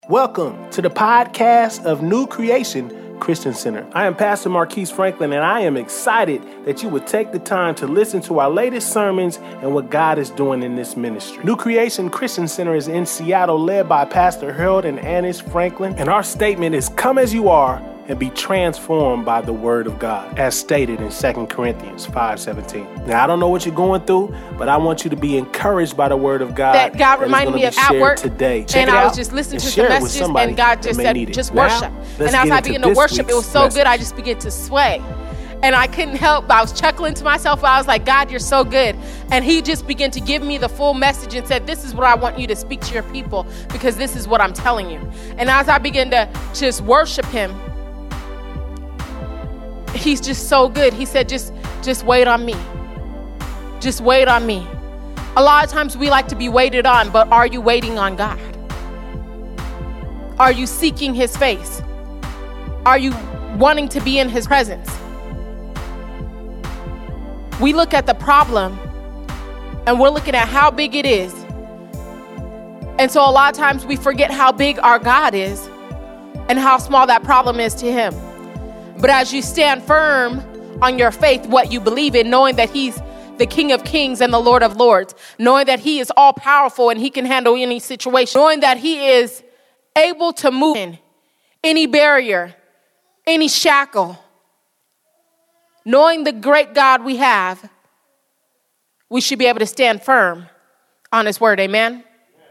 Welcome to the podcast of New Creation Christian Center. I am Pastor Marquise Franklin, and I am excited that you would take the time to listen to our latest sermons and what God is doing in this ministry. New Creation Christian Center is in Seattle, led by Pastor Harold and Annis Franklin, and our statement is, come as you are and be transformed by the word of God, as stated in 2 Corinthians 5:17. Now, I don't know what you're going through, but I want you to be encouraged by the word of God. That God reminded me of at work today. And I was just listening to some messages, and God just said, just worship. And as I began to worship, it was so good, I just began to sway. And I couldn't help, I was chuckling to myself. I was like, God, you're so good. And he just began to give me the full message and said, this is what I want you to speak to your people, because this is what I'm telling you. And as I began to just worship him, he's just so good. He said, just wait on me. Just wait on me. A lot of times we like to be waited on, but are you waiting on God? Are you seeking his face? Are you wanting to be in his presence? We look at the problem and we're looking at how big it is. And so a lot of times we forget how big our God is and how small that problem is to him. But as you stand firm on your faith, what you believe in, knowing that he's the King of Kings and the Lord of Lords, knowing that he is all powerful and he can handle any situation, knowing that he is able to move in any barrier, any shackle, knowing the great God we have, we should be able to stand firm on his word. Amen.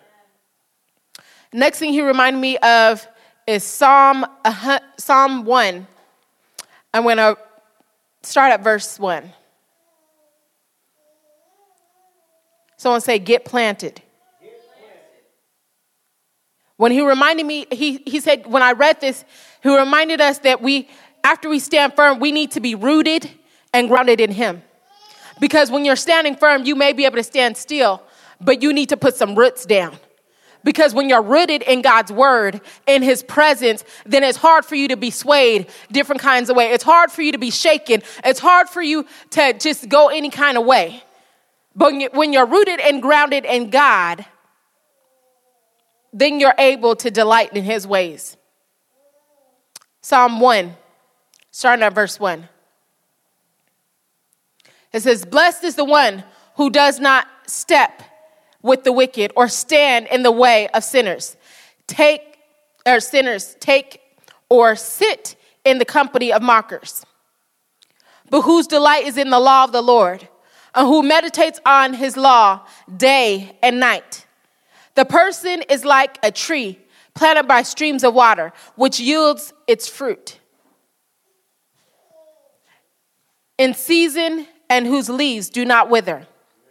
Next thing he reminded me of is Psalm 1. I'm going to start at verse 1. Someone say, get planted. When he reminded me, he said, when I read this, he reminded us that after we stand firm, we need to be rooted and grounded in him. Because when you're standing firm, you may be able to stand still, but you need to put some roots down. Because when you're rooted in God's word, in his presence, then it's hard for you to be swayed different kinds of ways. It's hard for you to be shaken. It's hard for you to just go any kind of way. But when you're rooted and grounded in God, then you're able to delight in his ways. Psalm 1, starting at verse 1. It says, blessed is the one who does not step with the wicked or stand in the way of sinners. Take or sit in the company of mockers. But whose delight is in the law of the Lord, and who meditates on his law day and night. The person is like a tree planted by streams of water, which yields its fruit in season, and whose leaves do not wither.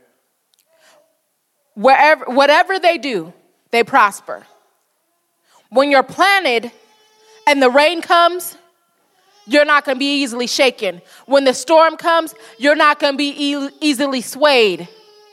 Whatever they do, they prosper. When you're planted and the rain comes, you're not going to be easily shaken. When the storm comes, you're not going to be easily swayed.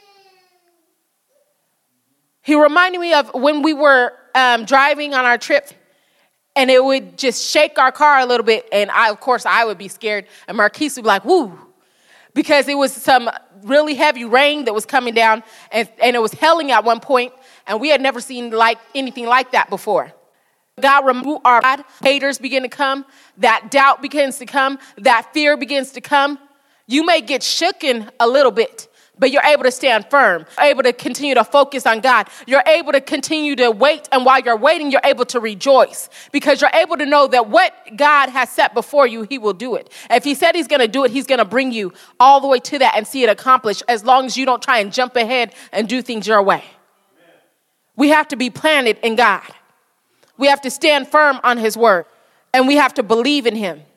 He reminded me of when we were driving on our trip, and it would just shake our car a little bit. And I would be scared. And Marquise would be like, woo. Because it was some really heavy rain that was coming down, and it was hailing at one point, and we had never seen anything like that before. God removed our God. Haters begin to come. That doubt begins to come. That fear begins to come. You may get shooken a little bit, but you're able to stand firm. You're able to continue to focus on God. You're able to continue to wait, and while you're waiting, you're able to rejoice because you're able to know that what God has set before you, he will do it. If he said he's going to do it, he's going to bring you all the way to that and see it accomplished, as long as you don't try and jump ahead and do things your way. Amen. We have to be planted in God. We have to stand firm on his word, and we have to believe in him.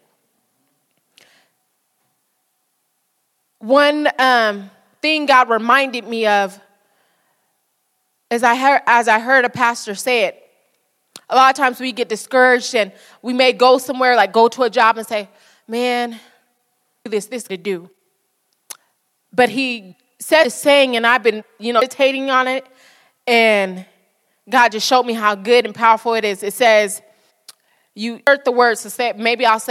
One thing God reminded me of as I heard a pastor say it. A lot of times we get discouraged, and we may go somewhere, like go to a job and say, man, this to do. But he said this saying, and I've been, meditating on it, and God just showed me how good and powerful it is. It says, you heard the words to say,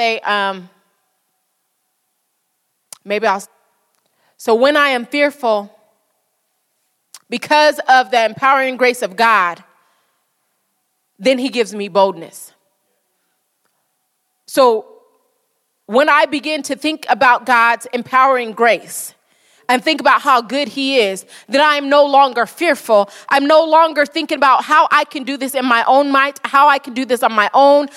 so when I am fearful, because of the empowering grace of God, then he gives me boldness. So when I begin to think about God's empowering grace and think about how good he is, then I am no longer fearful. I'm no longer thinking about how I can do this in my own might, how I can do this on my own,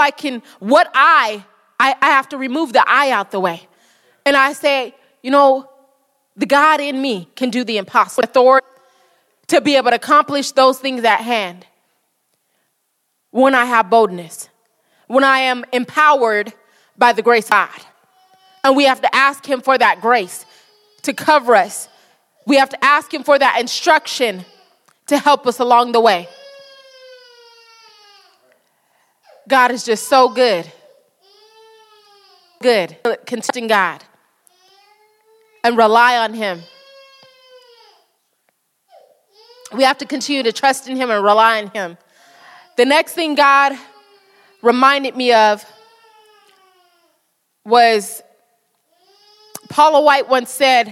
I have to remove the I out the way. And I say, the God in me can do the impossible. Authority to be able to accomplish those things at hand. When I have boldness, when I am empowered by the grace of God. And we have to ask him for that grace to cover us. We have to ask him for that instruction to help us along the way. God is just so good. Good. Consistent God. And rely on him. We have to continue to trust in him and rely on him. The next thing God reminded me of was Paula White once said,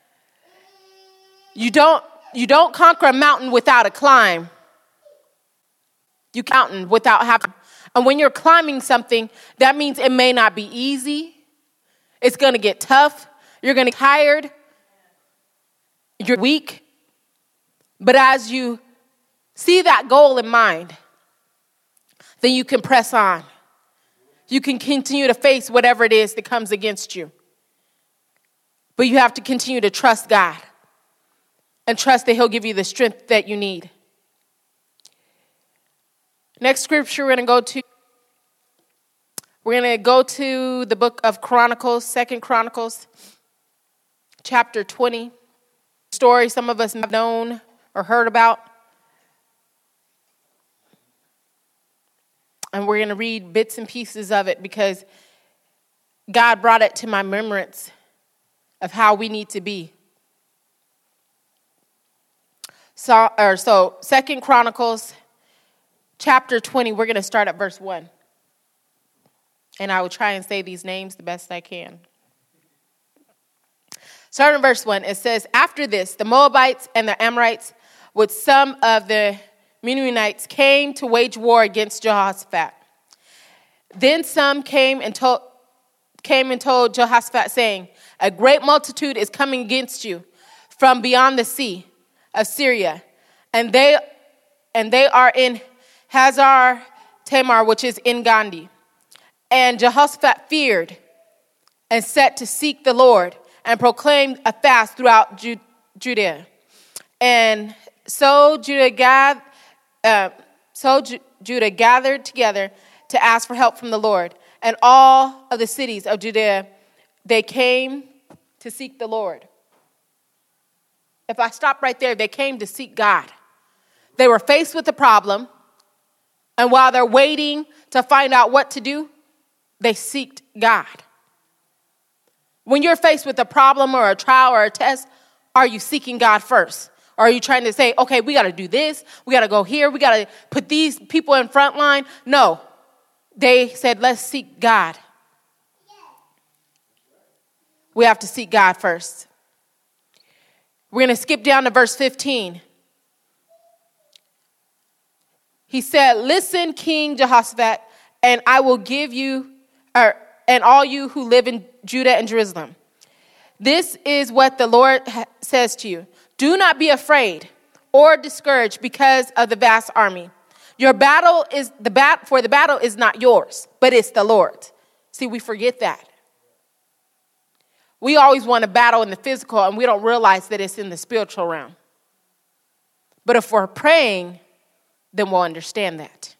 you don't conquer a mountain without a climb. You mountain without having. And when you're climbing something, that means it may not be easy. It's going to get tough. You're going to get tired. You're weak. But as you see that goal in mind, then you can press on. You can continue to face whatever it is that comes against you. But you have to continue to trust God and trust that he'll give you the strength that you need. Next scripture we're going to go to the book of Chronicles, 2 Chronicles, chapter 20. Story some of us have known or heard about. And we're going to read bits and pieces of it because God brought it to my remembrance of how we need to be. So 2 Chronicles, chapter 20, we're going to start at verse 1. And I will try and say these names the best I can. Starting in verse 1, it says, after this, the Moabites and the Amorites with some of the Meunites came to wage war against Jehoshaphat. Then some came and told Jehoshaphat, saying, a great multitude is coming against you from beyond the sea of Syria, and they are in Hazar Tamar, which is in Gandhi. And Jehoshaphat feared and set to seek the Lord and proclaimed a fast throughout Judea. And so Judah gathered together to ask for help from the Lord. And all of the cities of Judea, they came to seek the Lord. If I stop right there, they came to seek God. They were faced with a problem. And while they're waiting to find out what to do, they seeked God. When you're faced with a problem or a trial or a test, are you seeking God first? Or are you trying to say, okay, we got to do this. We got to go here. We got to put these people in front line. No, they said, let's seek God. We have to seek God first. We're going to skip down to verse 15. He said, listen, King Jehoshaphat, and I will give you, and all you who live in Judah and Jerusalem. This is what the Lord says to you. Do not be afraid or discouraged because of the vast army. Your battle is the battle is not yours, but it's the Lord's. See, we forget that. We always want to battle in the physical, and we don't realize that it's in the spiritual realm. But if we're praying, then we'll understand that.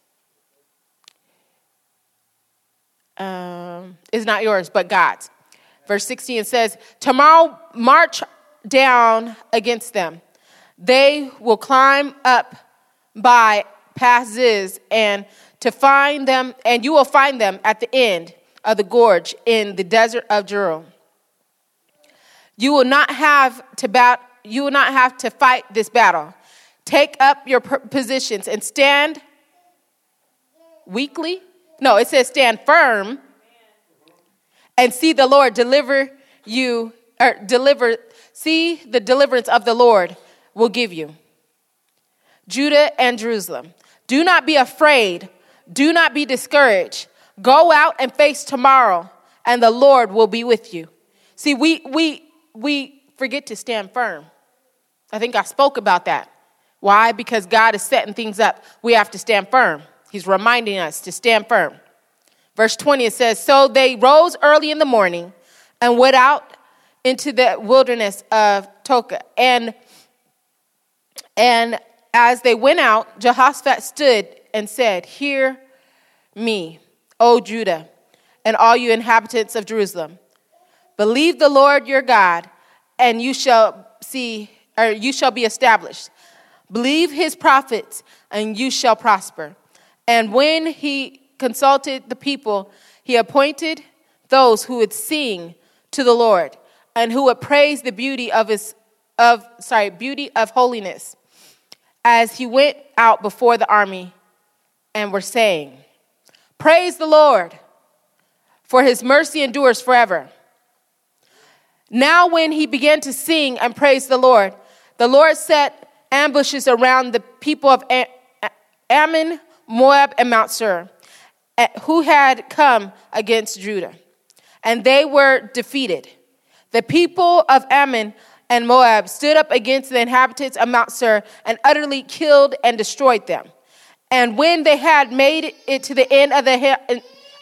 It's not yours, but God's. Verse 16 says, tomorrow march down against them. They will climb up by past Ziz and to find them, and you will find them at the end of the gorge in the desert of Jeruel. You will not have to fight this battle. Take up your positions and stand weakly. No, it says stand firm and see the Lord see the deliverance of the Lord will give you. Judah and Jerusalem. Do not be afraid. Do not be discouraged. Go out and face tomorrow, and the Lord will be with you. See, we forget to stand firm. I think I spoke about that. Why? Because God is setting things up. We have to stand firm. He's reminding us to stand firm. Verse 20, it says, so they rose early in the morning and went out into the wilderness of Tekoa. And as they went out, Jehoshaphat stood and said, hear me, O Judah, and all you inhabitants of Jerusalem. Believe the Lord your God, and you shall be established. Believe his prophets, and you shall prosper. And when he consulted the people, he appointed those who would sing to the Lord and who would praise the beauty of holiness, as he went out before the army and were saying, praise the Lord, for his mercy endures forever. Now when he began to sing and praise the Lord set ambushes around the people of Ammon, Moab, and Mount Seir, who had come against Judah, and they were defeated. The people of Ammon and Moab stood up against the inhabitants of Mount Seir and utterly killed and destroyed them. And when they had made it to the end of the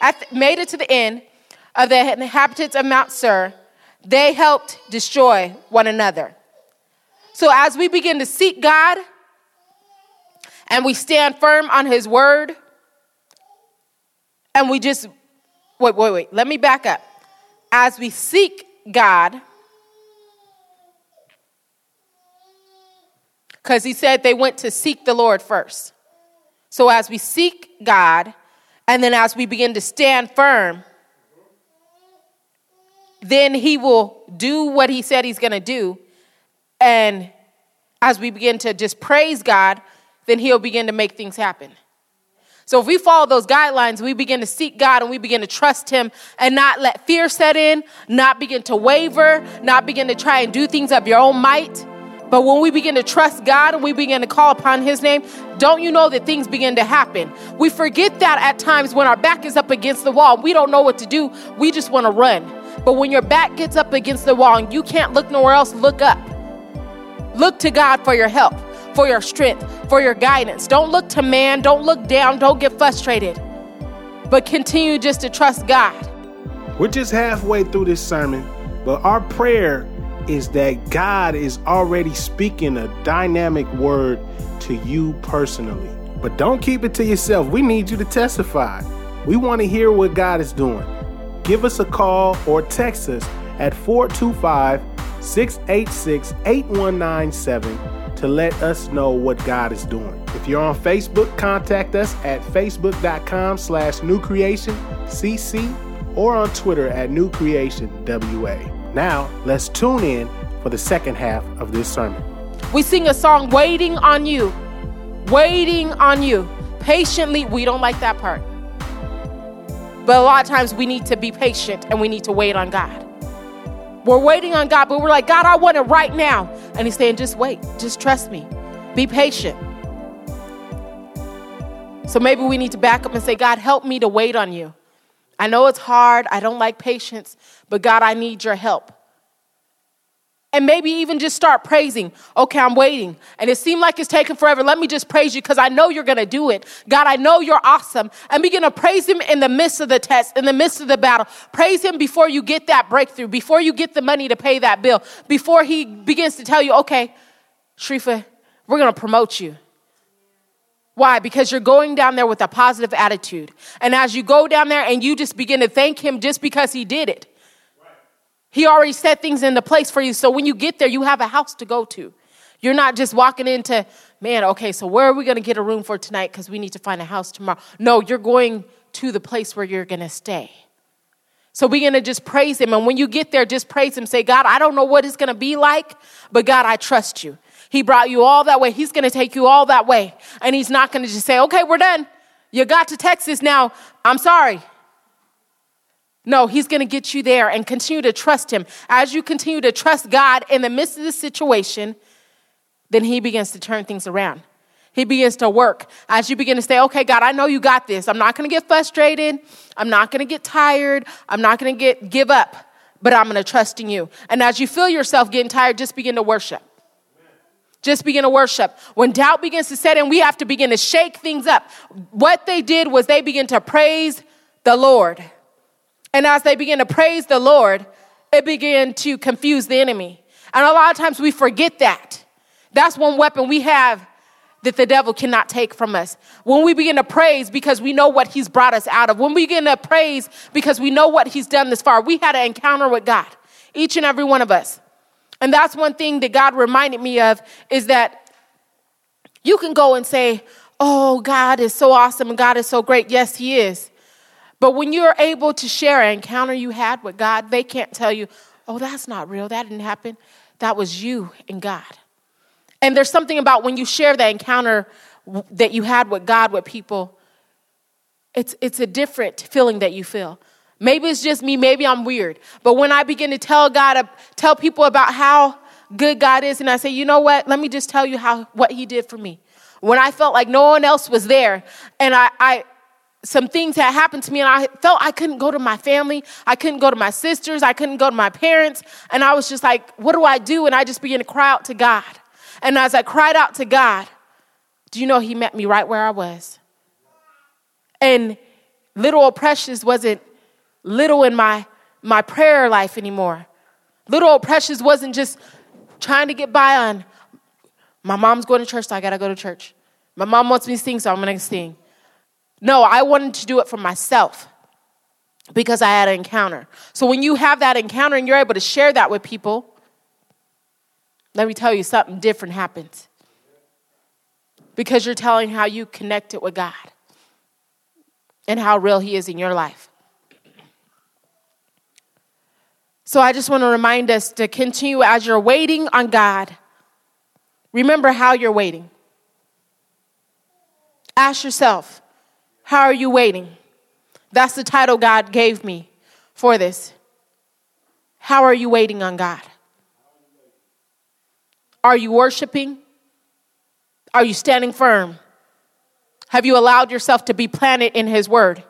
inhabitants of Mount Seir, they helped destroy one another. So as we begin to seek God and we stand firm on his word, and we just, wait, let me back up. As we seek God, because he said they went to seek the Lord first. So as we seek God, and then as we begin to stand firm, then he will do what he said he's going to do. And as we begin to just praise God, then he'll begin to make things happen. So if we follow those guidelines, we begin to seek God and we begin to trust him and not let fear set in, not begin to waver, not begin to try and do things of your own might. But when we begin to trust God and we begin to call upon his name, don't you know that things begin to happen? We forget that at times when our back is up against the wall, we don't know what to do. We just want to run. But when your back gets up against the wall and you can't look nowhere else, look up. Look to God for your help, for your strength, for your guidance. Don't look to man. Don't look down. Don't get frustrated. But continue just to trust God. We're just halfway through this sermon, but our prayer is that God is already speaking a dynamic word to you personally. But don't keep it to yourself. We need you to testify. We want to hear what God is doing. Give us a call or text us at 425-686-8197 to let us know what God is doing. If you're on Facebook, contact us at facebook.com/newcreationcc or on Twitter at newcreationwa. Now, let's tune in for the second half of this sermon. We sing a song, Waiting on You. Waiting on You. Patiently, we don't like that part. But a lot of times we need to be patient and we need to wait on God. We're waiting on God, but we're like, God, I want it right now. And he's saying, just wait. Just trust me. Be patient. So maybe we need to back up and say, God, help me to wait on you. I know it's hard. I don't like patience, but God, I need your help. And maybe even just start praising. Okay, I'm waiting. And it seemed like it's taking forever. Let me just praise you because I know you're going to do it. God, I know you're awesome. And begin to praise him in the midst of the test, in the midst of the battle. Praise him before you get that breakthrough, before you get the money to pay that bill, before he begins to tell you, okay, Sharifa, we're going to promote you. Why? Because you're going down there with a positive attitude. And as you go down there and you just begin to thank him just because he did it, he already set things into place for you. So when you get there, you have a house to go to. You're not just walking into, man, okay, so where are we going to get a room for tonight? Because we need to find a house tomorrow. No, you're going to the place where you're going to stay. So we're going to just praise him. And when you get there, just praise him. Say, God, I don't know what it's going to be like, but God, I trust you. He brought you all that way. He's going to take you all that way. And he's not going to just say, okay, we're done. You got to Texas now. I'm sorry. No, he's going to get you there and continue to trust him. As you continue to trust God in the midst of the situation, then he begins to turn things around. He begins to work as you begin to say, okay, God, I know you got this. I'm not going to get frustrated. I'm not going to get tired. I'm not going to give up, but I'm going to trust in you. And as you feel yourself getting tired, just begin to worship. Just begin to worship. When doubt begins to set in, we have to begin to shake things up. What they did was they began to praise the Lord. And as they began to praise the Lord, it began to confuse the enemy. And a lot of times we forget that. That's one weapon we have that the devil cannot take from us. When we begin to praise because we know what he's brought us out of. When we begin to praise because we know what he's done this far. We had an encounter with God, each and every one of us. And that's one thing that God reminded me of is that you can go and say, oh, God is so awesome and God is so great. Yes, he is. But when you're able to share an encounter you had with God, they can't tell you, oh, that's not real. That didn't happen. That was you and God. And there's something about when you share that encounter that you had with God, with people, it's a different feeling that you feel. Maybe it's just me. Maybe I'm weird. But when I begin to tell people about how good God is, and I say, you know what? Let me just tell you what he did for me. When I felt like no one else was there, and some things had happened to me, and I felt I couldn't go to my family. I couldn't go to my sisters. I couldn't go to my parents. And I was just like, what do I do? And I just began to cry out to God. And as I cried out to God, do you know he met me right where I was? And little old Precious wasn't little in my prayer life anymore. Little old Precious wasn't just trying to get by on, my mom's going to church, so I got to go to church. My mom wants me to sing, so I'm going to sing. No, I wanted to do it for myself because I had an encounter. So when you have that encounter and you're able to share that with people, let me tell you, something different happens. Because you're telling how you connected with God and how real he is in your life. So I just want to remind us to continue as you're waiting on God. Remember how you're waiting. Ask yourself, how are you waiting? That's the title God gave me for this. How are you waiting on God? Are you worshiping? Are you standing firm? Have you allowed yourself to be planted in his word?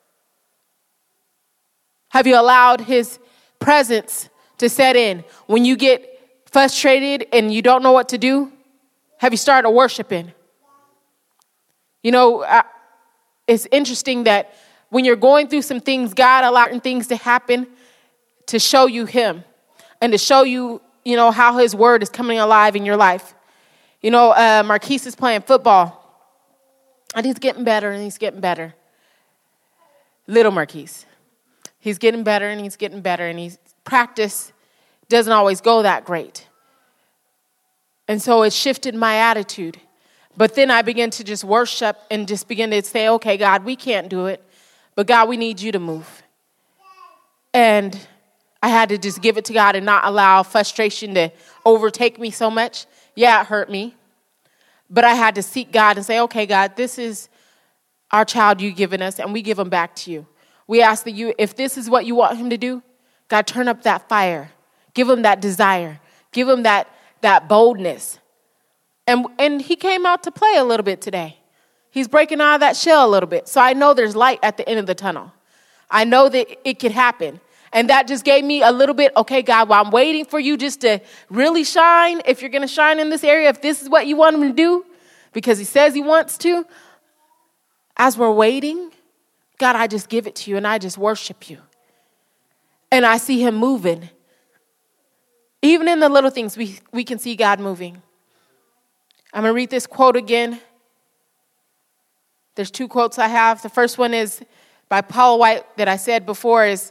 Have you allowed his presence to set in? When you get frustrated and you don't know what to do, have you started worshiping? You know, it's interesting that when you're going through some things, God allows things to happen to show you him and to show you, how his word is coming alive in your life. Marquise is playing football, and he's getting better, and he's getting better. Little Marquise. He's getting better, and he's getting better, and his practice doesn't always go that great. And so it shifted my attitude. But then I began to just worship and just begin to say, okay, God, we can't do it. But God, we need you to move. And I had to just give it to God and not allow frustration to overtake me so much. Yeah, it hurt me. But I had to seek God and say, okay, God, this is our child you've given us, and we give him back to you. We ask that you, if this is what you want him to do, God, turn up that fire. Give him that desire. Give him that boldness. And he came out to play a little bit today. He's breaking out of that shell a little bit. So I know there's light at the end of the tunnel. I know that it could happen. And that just gave me a little bit, okay, God, while I'm waiting for you just to really shine, if you're going to shine in this area, if this is what you want him to do, because he says he wants to, as we're waiting, God, I just give it to you and I just worship you. And I see him moving. Even in the little things, we can see God moving. I'm going to read this quote again. There's two quotes I have. The first one is by Paul White that I said before is,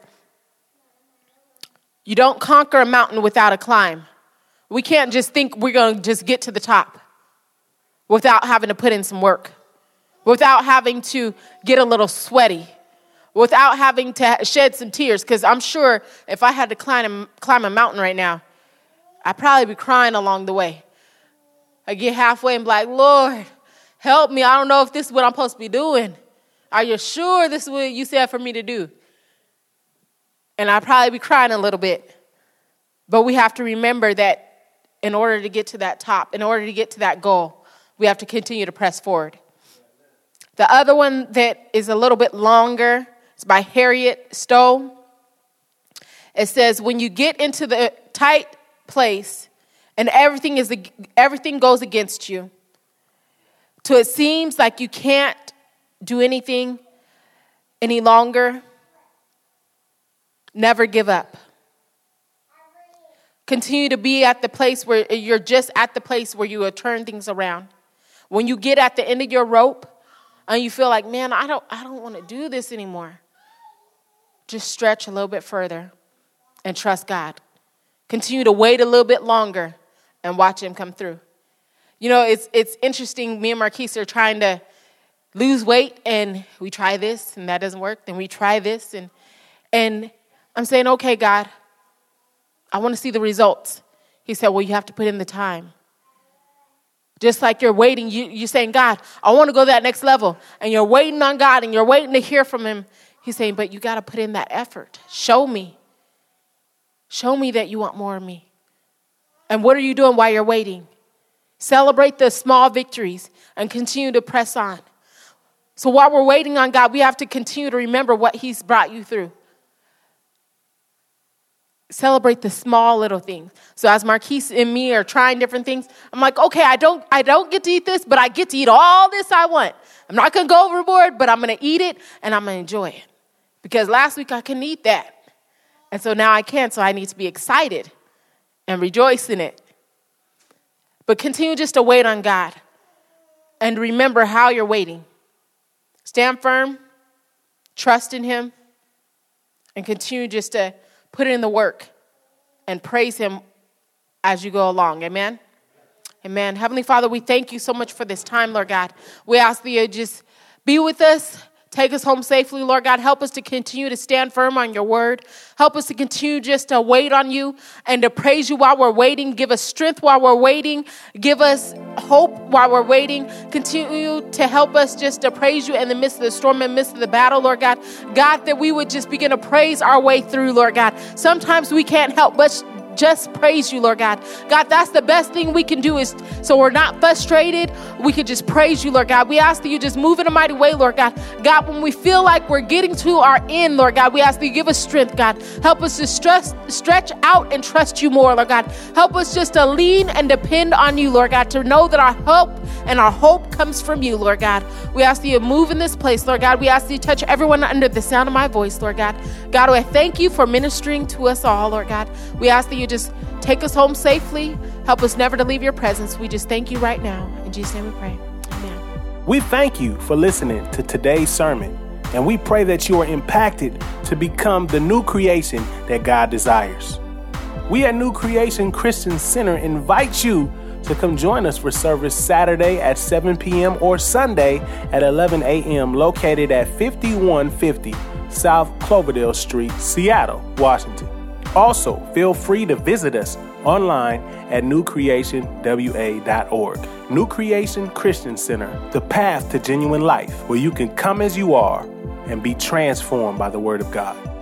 you don't conquer a mountain without a climb. We can't just think we're going to just get to the top without having to put in some work, without having to get a little sweaty, without having to shed some tears. Because I'm sure if I had to climb a mountain right now, I'd probably be crying along the way. I get halfway and be like, Lord, help me. I don't know if this is what I'm supposed to be doing. Are you sure this is what you said for me to do? And I'd probably be crying a little bit. But we have to remember that in order to get to that top, in order to get to that goal, we have to continue to press forward. The other one that is a little bit longer is by Harriet Stowe. It says, when you get into the tight place and everything goes against you, till it seems like you can't do anything any longer, never give up. Continue to be at the place where you're just at the place where you will turn things around. When you get at the end of your rope and you feel like, man, I don't want to do this anymore, just stretch a little bit further and trust God. Continue to wait a little bit longer and watch him come through. You know, it's interesting. Me and Marquise are trying to lose weight, and we try this, and that doesn't work. Then we try this, and I'm saying, okay, God, I want to see the results. He said, well, you have to put in the time. Just like you're waiting, you're saying, God, I want to go to that next level. And you're waiting on God, and you're waiting to hear from him. He's saying, but you got to put in that effort. Show me. Show me that you want more of me. And what are you doing while you're waiting? Celebrate the small victories and continue to press on. So while we're waiting on God, we have to continue to remember what he's brought you through. Celebrate the small little things. So as Marquise and me are trying different things, I'm like, okay, I don't get to eat this, but I get to eat all this I want. I'm not going to go overboard, but I'm going to eat it and I'm going to enjoy it. Because last week I couldn't eat that. And so now I can, so I need to be excited and rejoice in it. But continue just to wait on God and remember how you're waiting. Stand firm, trust in him, and continue just to put in the work and praise him as you go along. Amen? Amen. Heavenly Father, we thank you so much for this time, Lord God. We ask that you just be with us. Take us home safely, Lord God. Help us to continue to stand firm on your word. Help us to continue just to wait on you and to praise you while we're waiting. Give us strength while we're waiting. Give us hope while we're waiting. Continue to help us just to praise you in the midst of the storm, in the midst of the battle, Lord God. God, that we would just begin to praise our way through, Lord God. Sometimes we can't help but just praise you, Lord God. God, that's the best thing we can do, is so we're not frustrated. We could just praise you, Lord God. We ask that you just move in a mighty way, Lord God. God, when we feel like we're getting to our end, Lord God, we ask that you give us strength, God. Help us to stretch out and trust you more, Lord God. Help us just to lean and depend on you, Lord God, to know that our help and our hope comes from you, Lord God. We ask that you move in this place, Lord God. We ask that you touch everyone under the sound of my voice, Lord God. God, I thank you for ministering to us all, Lord God. We ask that you just take us home safely. Help us never to leave your presence. We just thank you right now. In Jesus' name we pray. Amen. We thank you for listening to today's sermon, and we pray that you are impacted to become the new creation that God desires. We at New Creation Christian Center invite you to come join us for service Saturday at 7 p.m. or Sunday at 11 a.m. located at 5150 South Cloverdale Street, Seattle, Washington. Also, feel free to visit us online at newcreationwa.org. New Creation Christian Center, the path to genuine life, where you can come as you are and be transformed by the Word of God.